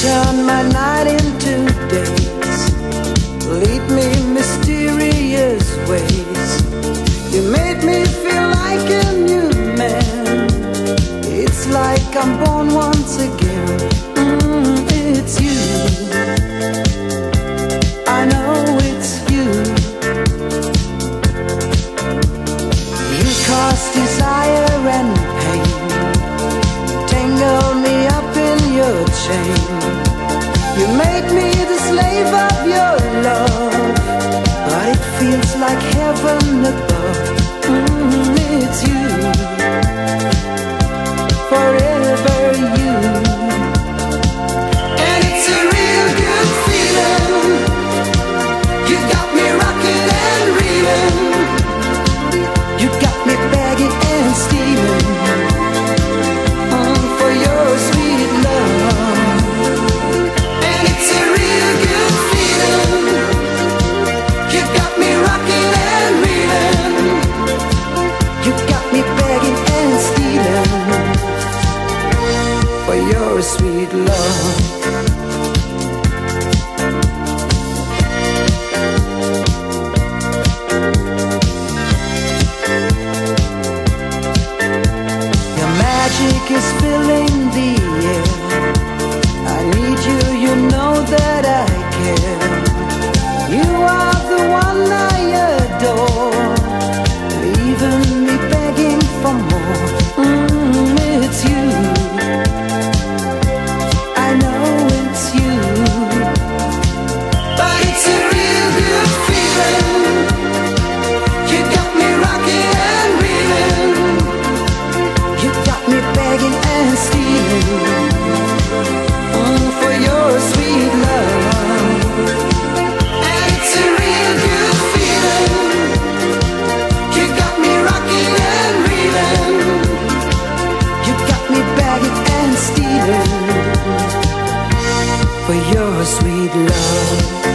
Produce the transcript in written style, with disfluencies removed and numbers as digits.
turn my night into days, lead me mysterious ways. You made me feel like a new man. It's like I'm born once again. It's you, I know it's you. You cause desire and pain, tangle me up in your chain. You make me the slave of your love, but it feels like heaven above. It's you, forever you. And it's a real good feeling. You got me rocking and reeling. You got me begging and stealing for your sweet love. And it's a real good feeling. You got me rocking and reeling. You got me begging and stealing for your sweet love. Your magic is filling the air. I need you, you know that I care. You are the one I adore, leaving me begging for more. It's you, I know it's you. But it's a real good feeling. You got me rocking and reeling. You got me begging and stealing for your sweet love. And it's a real good feeling. You got me rocking and reeling. You got me begging and stealing for your sweet love.